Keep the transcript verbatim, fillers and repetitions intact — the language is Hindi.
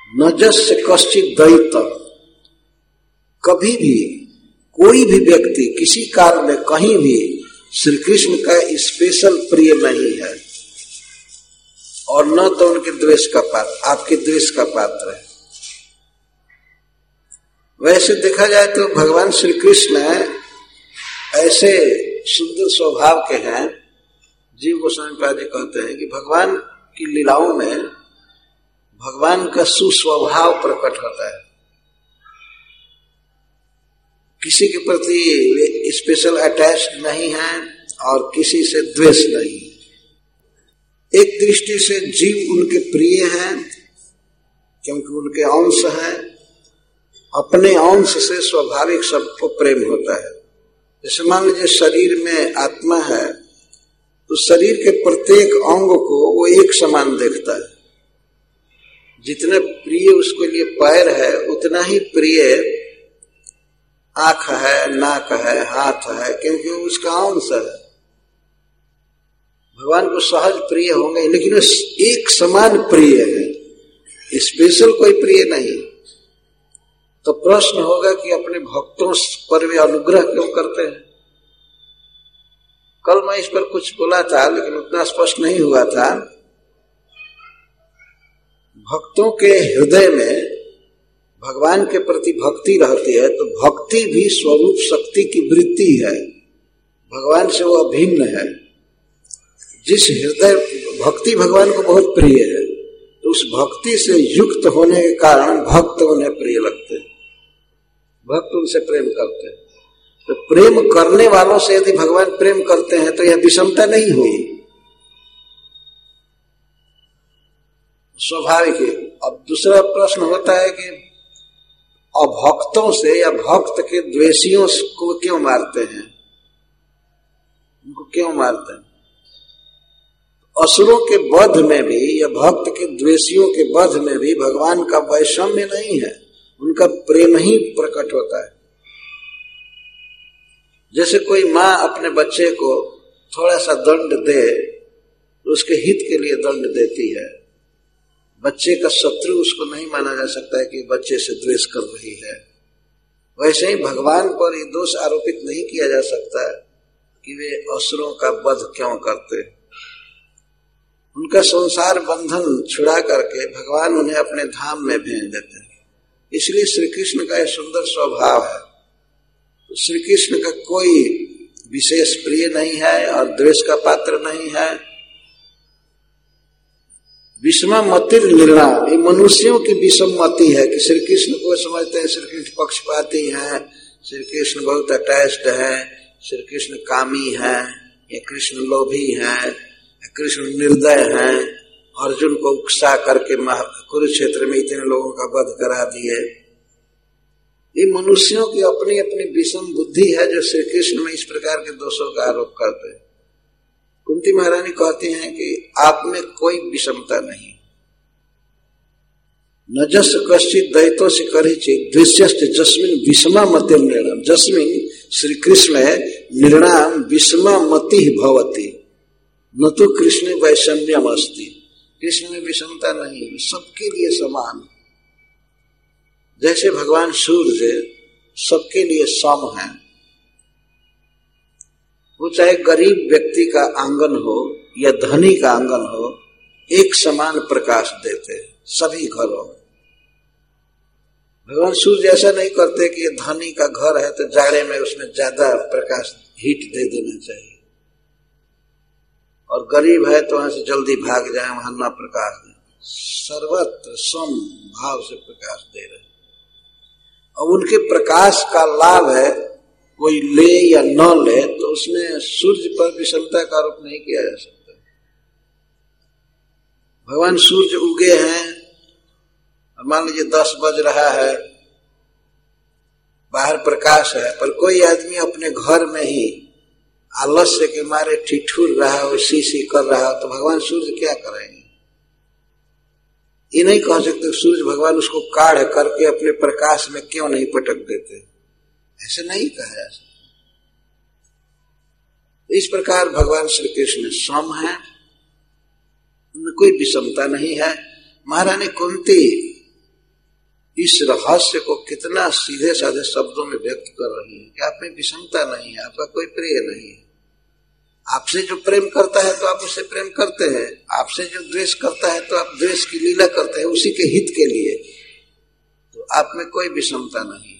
न जस्य कश्चित दैत, कभी भी कोई भी व्यक्ति किसी काल में कहीं भी श्री कृष्ण का स्पेशल प्रिय नहीं है, और न तो उनके द्वेष का पात्र, आपके द्वेष का पात्र है। वैसे देखा जाए तो भगवान श्री कृष्ण ऐसे सुंदर स्वभाव के हैं, जीव गोस्वामी पाद जी कहते हैं कि भगवान की लीलाओं में भगवान का सुस्वभाव प्रकट होता है। किसी के प्रति वे स्पेशल अटैच्ड नहीं है और किसी से द्वेष नहीं। एक दृष्टि से जीव उनके प्रिय हैं क्योंकि उनके अंश हैं। अपने अंश से स्वाभाविक सबको प्रेम होता है। जैसे मान लीजिए शरीर में आत्मा है तो शरीर के प्रत्येक अंग को वो एक समान देखता है। जितने प्रिय उसके लिए पैर है उतना ही प्रिय आंख है, नाक है, हाथ है, क्योंकि वो उसका अंश है। भगवान को सहज प्रिय होंगे लेकिन वो एक समान प्रिय है, स्पेशल कोई प्रिय नहीं। तो प्रश्न होगा कि अपने भक्तों पर वे अनुग्रह क्यों करते हैं। कल मैं इस पर कुछ बोला था लेकिन उतना स्पष्ट नहीं हुआ था। भक्तों के हृदय में भगवान के प्रति भक्ति रहती है तो भक्ति भी स्वरूप शक्ति की वृत्ति है, भगवान से वो अभिन्न है। जिस हृदय भक्ति भगवान को बहुत प्रिय है तो उस भक्ति से युक्त होने के कारण भक्त उन्हें प्रिय लगते हैं, भक्त उनसे प्रेम करते हैं। तो प्रेम करने वालों से यदि भगवान प्रेम करते हैं तो यह विषमता नहीं हुई, स्वाभाविक है। अब दूसरा प्रश्न होता है कि अभक्तों से या भक्त के द्वेषियों को क्यों मारते हैं, उनको क्यों मारते हैं। असुरों के वध में भी या भक्त के द्वेषियों के वध में भी भगवान का वैषम्य नहीं है, उनका प्रेम ही प्रकट होता है। जैसे कोई माँ अपने बच्चे को थोड़ा सा दंड दे तो उसके हित के लिए दंड देती है। बच्चे का शत्रु उसको नहीं माना जा सकता है कि बच्चे से द्वेष कर रही है। वैसे ही भगवान पर ये दोष आरोपित नहीं किया जा सकता कि वे असुरों का वध क्यों करते। उनका संसार बंधन छुड़ा करके भगवान उन्हें अपने धाम में भेज देते हैं। इसलिए श्री कृष्ण का यह सुंदर स्वभाव है। तो श्री कृष्ण का कोई विशेष प्रिय नहीं है और द्वेष का पात्र नहीं है। विषमा मति निर्णाम, ये मनुष्यों की विषम मति है कि श्री कृष्ण को समझते हैं श्री कृष्ण पक्षपाती हैं, श्री कृष्ण बहुत अटैच्ड है, श्री कृष्ण कामी है, ये कृष्ण लोभी है, कृष्ण निर्दय है, अर्जुन को उकसा करके कुरुक्षेत्र में इतने लोगों का वध करा दिए। ये मनुष्यों की अपनी अपनी विषम बुद्धि है जो श्री कृष्ण में इस प्रकार के दोषों का आरोप करते हैं। कुंती महारानी कहती हैं कि आप में कोई विषमता नहीं। न जस कश्चित दैतो से करी चेत द्वेष्यश्च जस्मिन विषमा मति निर्णाम, जस्मिन श्री कृष्ण निर्णाम विषमा मति भवति न तो कृष्ण वैषम्यम अस्ति। कृष्ण में विषमता नहीं, सबके लिए समान। जैसे भगवान सूर्य सबके लिए सम है, वो चाहे गरीब व्यक्ति का आंगन हो या धनी का आंगन हो, एक समान प्रकाश देते हैं सभी घरों में। भगवान सूर्य ऐसा नहीं करते कि ये धनी का घर है तो जाड़े में उसमें ज्यादा प्रकाश हीट दे देना चाहिए और गरीब है तो वहां से जल्दी भाग जाए, वहां न प्रकाश दे। सर्वत्र सम भाव से प्रकाश दे रहे। अब उनके प्रकाश का लाभ है कोई ले या न ले तो उसमें सूर्य पर विषमता का आरोप नहीं किया जा सकता। भगवान सूर्य उगे हैं, मान लीजिए दस बज रहा है, बाहर प्रकाश है, पर कोई आदमी अपने घर में ही आलस्य के मारे ठिठुर रहा हो, सी सी कर रहा हो, तो भगवान सूर्य क्या करेंगे। ये नहीं कह सकते सूर्य भगवान उसको काढ़ करके अपने प्रकाश में क्यों नहीं पटक देते, ऐसे नहीं कहा जा सकता। इस प्रकार भगवान श्री कृष्ण सम है, उनमें कोई विषमता नहीं है। महारानी कुंती इस रहस्य को कितना सीधे साधे शब्दों में व्यक्त कर रही है कि आप में विषमता नहीं है, आपका कोई प्रिय नहीं है। आपसे जो प्रेम करता है तो आप उससे प्रेम करते हैं, आपसे जो द्वेष करता है तो आप द्वेष की लीला करते हैं उसी के हित के लिए, तो आप में कोई विषमता नहीं है।